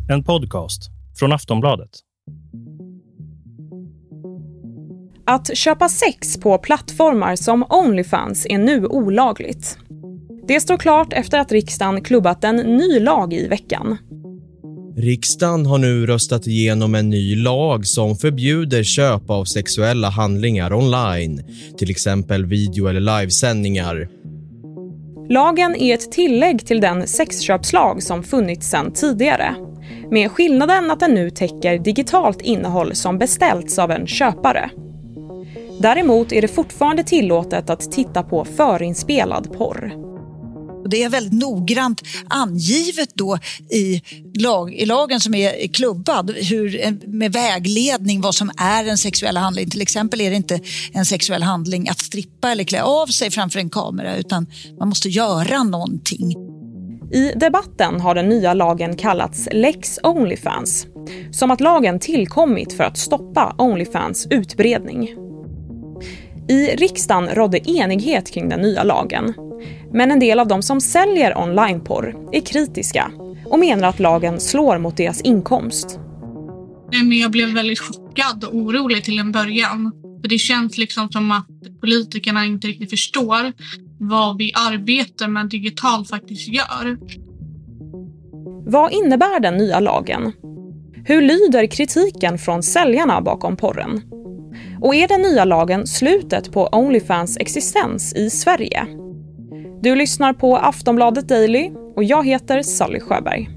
En podcast från Aftonbladet. Att köpa sex på plattformar som OnlyFans är nu olagligt. Det står klart efter att riksdagen klubbat en ny lag i veckan. Riksdagen har nu röstat igenom en ny lag som förbjuder köp av sexuella handlingar online, till exempel video- eller livesändningar. Lagen är ett tillägg till den sexköpslag som funnits sedan tidigare, med skillnaden att den nu täcker digitalt innehåll som beställts av en köpare. Däremot är det fortfarande tillåtet att titta på förinspelad porr. Det är väldigt noggrant angivet då i lagen som är klubbad med vägledning vad som är en sexuell handling. Till exempel är det inte en sexuell handling att strippa eller klä av sig framför en kamera, utan man måste göra någonting. I debatten har den nya lagen kallats Lex OnlyFans, som att lagen tillkommit för att stoppa OnlyFans utbredning. I riksdagen rådde enighet kring den nya lagen, men en del av de som säljer onlineporr är kritiska och menar att lagen slår mot deras inkomst. Jag blev väldigt chockad och orolig till en början. För det känns liksom som att politikerna inte riktigt förstår vad vi arbetar med digitalt faktiskt gör. Vad innebär den nya lagen? Hur lyder kritiken från säljarna bakom porren? Och är den nya lagen slutet på OnlyFans existens i Sverige? Du lyssnar på Aftonbladet Daily och jag heter Sally Sjöberg.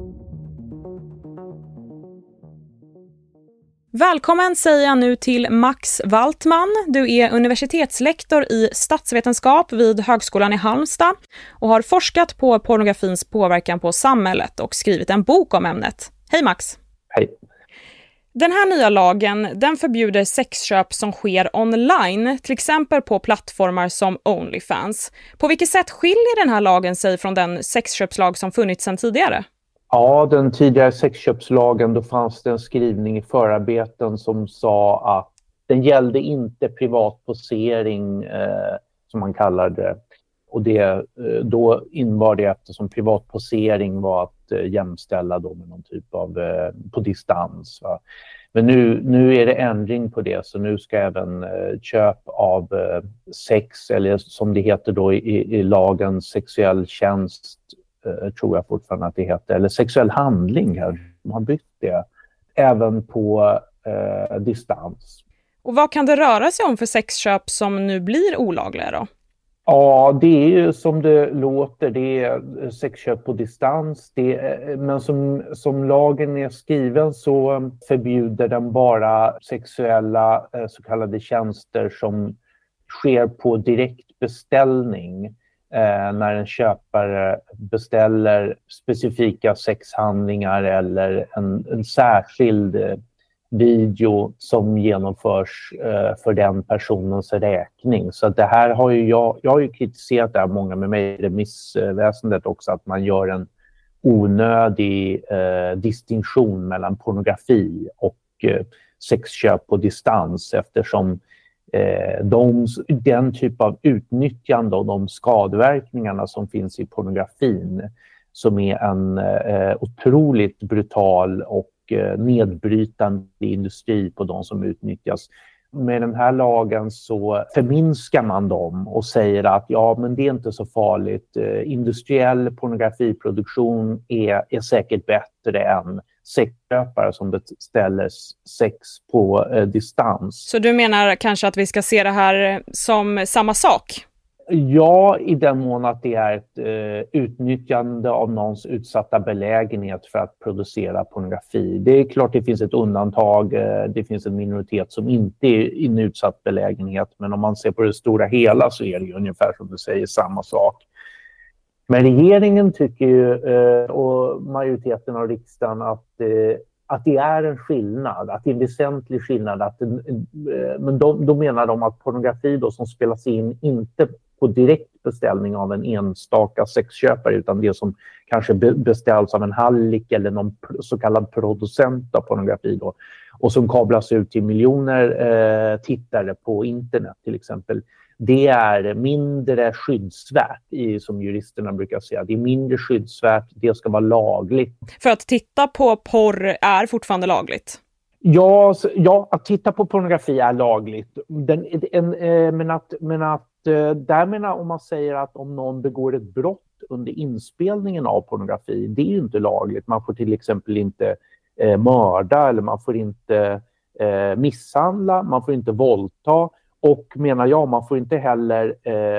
Välkommen säger jag nu till Max Waltman. Du är universitetslektor i statsvetenskap vid Högskolan i Halmstad och har forskat på pornografins påverkan på samhället och skrivit en bok om ämnet. Hej Max! Hej! Den här nya lagen, den förbjuder sexköp som sker online, till exempel på plattformar som OnlyFans. På vilket sätt skiljer den här lagen sig från den sexköpslag som funnits sedan tidigare? Ja, den tidigare sexköpslagen, då fanns det en skrivning i förarbeten som sa att den gällde inte privat posering, som man kallar det. Och då innebar det, eftersom privat posering var att jämställa då med någon typ av på distans. Va? Men nu är det ändring på det, så nu ska även köp av sex, eller som det heter då i lagen, sexuell tjänst, tror jag fortfarande att det heter, eller sexuell handling här, de har bytt det, även på distans. Och vad kan det röra sig om för sexköp som nu blir olagliga då? Ja, det är ju som det låter, det är sexköp på distans. Men som lagen är skriven så förbjuder den bara sexuella så kallade tjänster som sker på direkt beställning. När en köpare beställer specifika sexhandlingar eller en särskild video som genomförs för den personens räkning. Så att det här har ju jag har ju kritiserat det här, många med mig i remissväsendet också, att man gör en onödig distinktion mellan pornografi och sexköp på distans, eftersom den typ av utnyttjande och de skadeverkningarna som finns i pornografin, som är en otroligt brutal och nedbrytande industri på de som utnyttjas. Med den här lagen så förminskar man dem och säger att ja, men det är inte så farligt. Industriell pornografiproduktion är säkert bättre än sexköpare som beställer sex på distans. Så du menar kanske att vi ska se det här som samma sak? Ja, i den mån att det är ett utnyttjande av någons utsatta belägenhet för att producera pornografi. Det är klart det finns ett undantag, det finns en minoritet som inte är i en utsatt belägenhet, men om man ser på det stora hela så är det ju ungefär som du säger samma sak. Men regeringen tycker ju, och majoriteten av riksdagen, att det är en skillnad, att det är en väsentlig skillnad. Men då menar de att pornografi då som spelas in inte på direkt beställning av en enstaka sexköpare, utan det som kanske beställs av en hallick eller någon så kallad producent av pornografi då, och som kablas ut till miljoner tittare på internet till exempel. det är mindre skyddsvärt, som juristerna brukar säga. Det är mindre skyddsvärt, det ska vara lagligt. För att titta på porr är fortfarande lagligt? Ja, att titta på pornografi är lagligt. Men om man säger att om någon begår ett brott under inspelningen av pornografi, det är ju inte lagligt. Man får till exempel inte mörda, eller man får inte misshandla, man får inte våldta, och menar jag, man får inte heller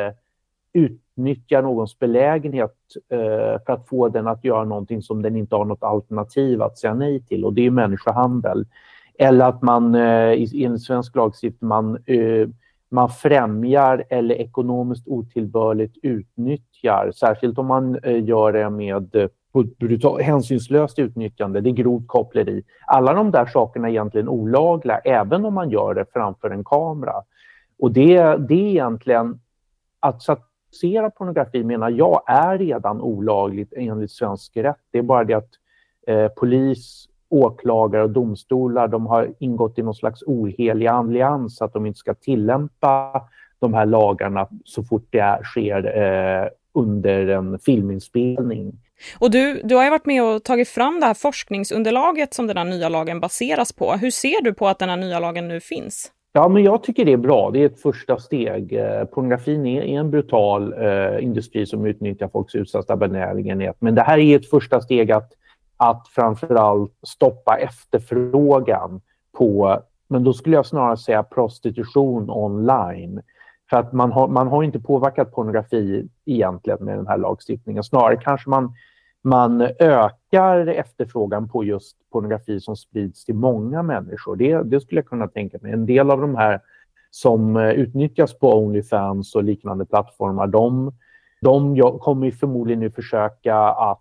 utnyttja någons belägenhet för att få den att göra någonting som den inte har något alternativ att säga nej till, och det är människohandel. Eller att man i en svensk lagstiftning man främjar eller ekonomiskt otillbörligt utnyttjar, särskilt om man gör det med hänsynslöst utnyttjande, det är grovt koppleri. Alla de där sakerna är egentligen olagliga, även om man gör det framför en kamera. Och det är egentligen, att satira pornografi menar jag är redan olagligt enligt svensk rätt. Det är bara det att polis, åklagare och domstolar, de har ingått i någon slags ohelig allians att de inte ska tillämpa de här lagarna så fort det sker under en filminspelning. Och du har ju varit med och tagit fram det här forskningsunderlaget som den här nya lagen baseras på. Hur ser du på att den här nya lagen nu finns? Ja, men jag tycker det är bra. Det är ett första steg. Pornografin är en brutal industri som utnyttjar folks utsatta benägenhet. Men det här är ett första steg att framförallt stoppa efterfrågan på, men då skulle jag snarare säga prostitution online. För att man har inte påverkat pornografi egentligen med den här lagstiftningen. Snarare kanske man ökar efterfrågan på just pornografi som sprids till många människor. Det skulle jag kunna tänka mig. En del av de här som utnyttjas på OnlyFans och liknande plattformar, de kommer förmodligen nu försöka att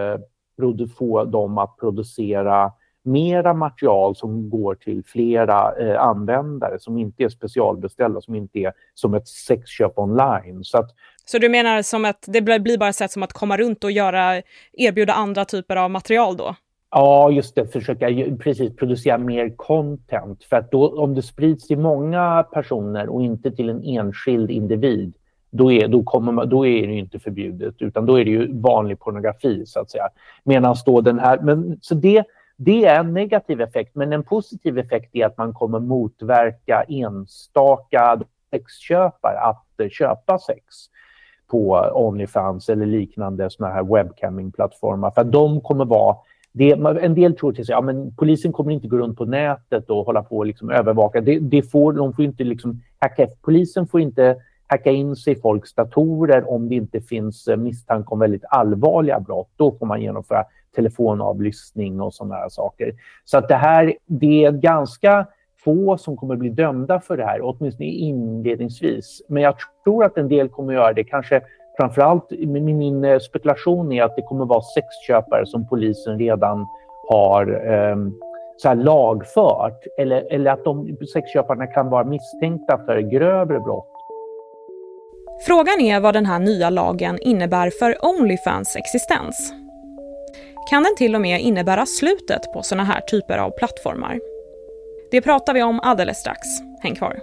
få dem att producera mera material som går till flera användare, som inte är specialbeställda, som inte är som ett sexköp online. Så du menar som att det blir bara ett sätt som att komma runt och erbjuda andra typer av material då? Ja, just det. Försöka producera mer content. För att då, om det sprids till många personer och inte till en enskild individ, då är det ju inte förbjudet, utan då är det ju vanlig pornografi så att säga. Medan då den här, så det är en negativ effekt, men en positiv effekt är att man kommer motverka enstaka sexköpare att köpa sex på OnlyFans eller liknande såna här webcamming-plattformar. För att de kommer vara, en del tror till sig, ja men polisen kommer inte gå runt på nätet och hålla på och liksom övervaka. De får inte liksom polisen får inte hacka in sig i folks datorer om det inte finns misstanke om väldigt allvarliga brott. Då får man genomföra telefonavlyssning och sådana här saker. Så att det är ganska få som kommer bli dömda för det här, åtminstone inledningsvis. Men jag tror att en del kommer göra det. Kanske framförallt, min spekulation är att det kommer vara sexköpare som polisen redan har så här lagfört. Eller att de sexköparna kan vara misstänkta för grövre brott. Frågan är vad den här nya lagen innebär för OnlyFans existens. Kan den till och med innebära slutet på såna här typer av plattformar? Det pratar vi om alldeles strax. Häng kvar.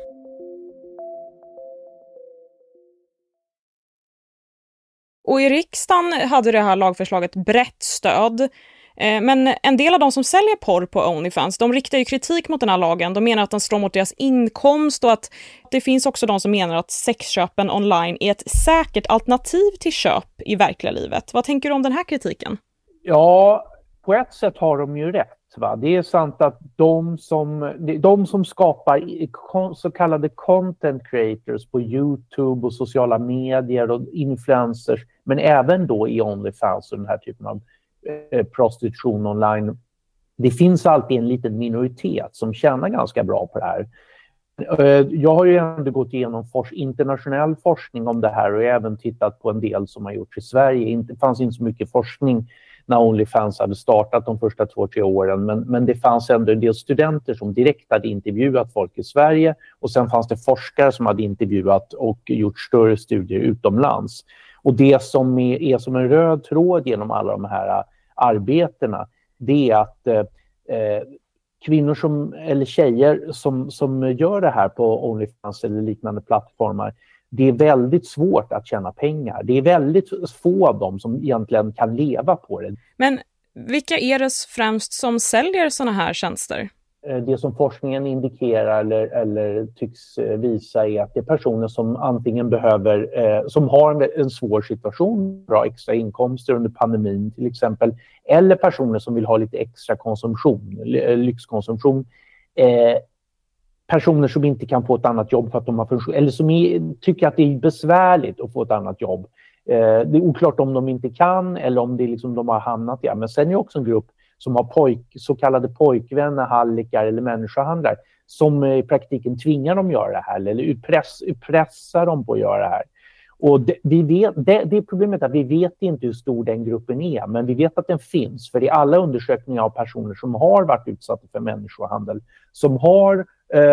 Och i riksdagen hade det här lagförslaget brett stöd. Men en del av de som säljer porr på OnlyFans, de riktar ju kritik mot den här lagen. De menar att den slår mot deras inkomst och att det finns också de som menar att sexköpen online är ett säkert alternativ till köp i verkliga livet. Vad tänker du om den här kritiken? Ja, på ett sätt har de ju rätt. Va? Det är sant att de som skapar så kallade content creators på YouTube och sociala medier och influencers, men även då i OnlyFans och den här typen av prostitution online. Det finns alltid en liten minoritet som tjänar ganska bra på det här. Jag har ju ändå gått igenom internationell forskning om det här och även tittat på en del som har gjorts i Sverige. Det fanns inte så mycket forskning när OnlyFans hade startat de första 2-3 åren, men det fanns ändå en del studenter som direkt hade intervjuat folk i Sverige, och sen fanns det forskare som hade intervjuat och gjort större studier utomlands. Och det som är som en röd tråd genom alla de här arbetena, det är att kvinnor eller tjejer som gör det här på OnlyFans eller liknande plattformar, det är väldigt svårt att tjäna pengar. Det är väldigt få av dem som egentligen kan leva på det. Men vilka är det främst som säljer såna här tjänster? Det som forskningen indikerar eller tycks visa är att det är personer som antingen behöver, som har en svår situation, bra extra inkomster under pandemin till exempel, eller personer som vill ha lite extra konsumtion, lyxkonsumtion. Personer som inte kan få ett annat jobb för att de har eller som tycker att det är besvärligt att få ett annat jobb. Det är oklart om de inte kan eller om det är liksom de har hamnat i. Men sen är det också en grupp som har så kallade pojkvänner, hallickar eller människohandlare som i praktiken tvingar dem att göra det här eller pressar dem på att göra det här. Och det problemet är att vi vet inte hur stor den gruppen är, men vi vet att den finns. För i alla undersökningar av personer som har varit utsatta för människohandel, som har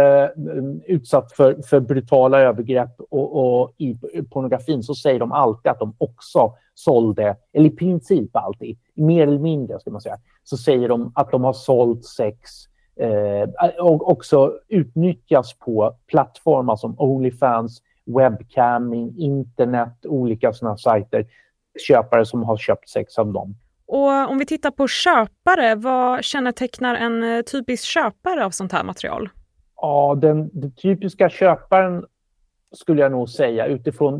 utsatt för brutala övergrepp och i pornografin, så säger de alltid att de också sålde, eller i princip alltid, mer eller mindre ska man säga, så säger de att de har sålt sex och också utnyttjas på plattformar som OnlyFans, webcamming, internet, olika sådana sajter, köpare som har köpt sex av dem. Och om vi tittar på köpare, vad kännetecknar en typisk köpare av sånt här material? Ja, den typiska köparen skulle jag nog säga utifrån,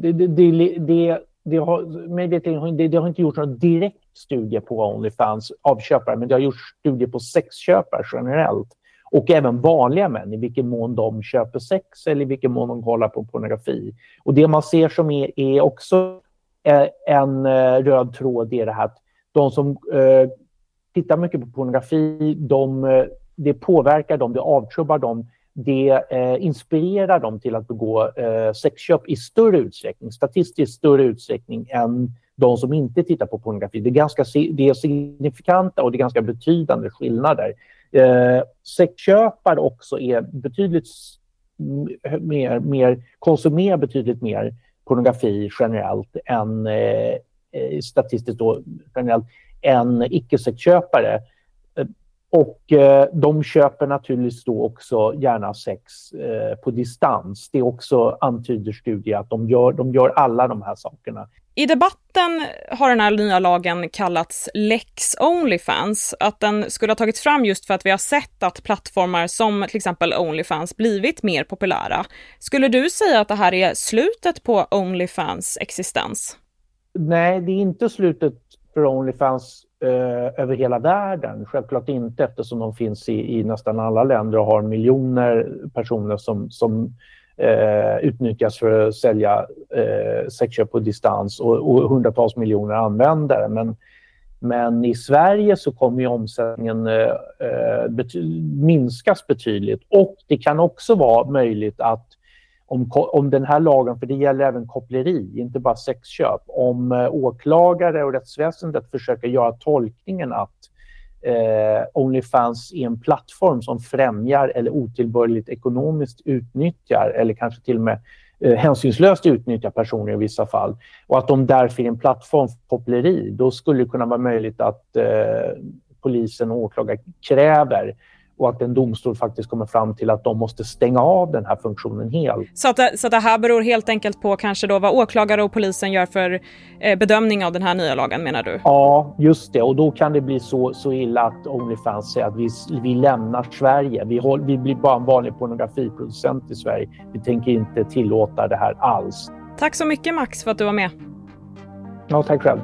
det har inte gjorts någon direkt studie på OnlyFans av köpare, men det har gjorts studier på sexköpare generellt. Och även vanliga män, i vilken mån de köper sex eller i vilken mån de kollar på pornografi. Och det man ser som är också en röd tråd är det här att de som tittar mycket på pornografi, det påverkar dem, det avtrubbar dem, det inspirerar dem till att begå sexköp i större utsträckning, statistiskt större utsträckning än de som inte tittar på pornografi. Det är signifikanta och det är ganska betydande skillnader. Sexköpare också är betydligt mer konsumerar betydligt mer pornografi generellt än statistiskt då generellt än icke-sexköpare. Och de köper naturligtvis då också gärna sex på distans. Det är också antyder studier att de gör alla de här sakerna. I debatten har den här nya lagen kallats Lex Onlyfans. Att den skulle ha tagits fram just för att vi har sett att plattformar som till exempel Onlyfans blivit mer populära. Skulle du säga att det här är slutet på Onlyfans existens? Nej, det är inte slutet för Onlyfans över hela världen. Självklart inte, eftersom de finns i nästan alla länder och har miljoner personer som utnyttjas för att sälja sexköp på distans och hundratals miljoner användare. Men i Sverige så kommer ju omsättningen minskas betydligt, och det kan också vara möjligt att om den här lagen, för det gäller även koppleri, inte bara sexköp, om åklagare och rättsväsendet försöker göra tolkningen att OnlyFans är en plattform som främjar eller otillbörligt ekonomiskt utnyttjar eller kanske till och med hänsynslöst utnyttjar personer i vissa fall, och att de därför är en plattform för koppleri, då skulle det kunna vara möjligt att polisen och åklagare kräver och att en domstol faktiskt kommer fram till att de måste stänga av den här funktionen helt. Så det här beror helt enkelt på kanske då vad åklagare och polisen gör för bedömning av den här nya lagen, menar du? Ja, just det. Och då kan det bli så illa att OnlyFans säger att vi lämnar Sverige. Vi blir bara en vanlig pornografiproducent i Sverige. Vi tänker inte tillåta det här alls. Tack så mycket, Max, för att du var med. Ja, tack själv.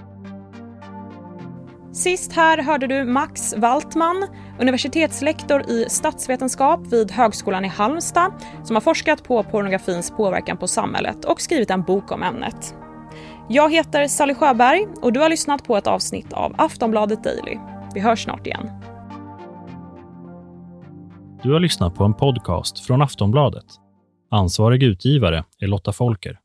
Sist här hörde du Max Waltman, universitetslektor i statsvetenskap vid Högskolan i Halmstad, som har forskat på pornografins påverkan på samhället och skrivit en bok om ämnet. Jag heter Sally Sjöberg och du har lyssnat på ett avsnitt av Aftonbladet Daily. Vi hörs snart igen. Du har lyssnat på en podcast från Aftonbladet. Ansvarig utgivare är Lotta Folker.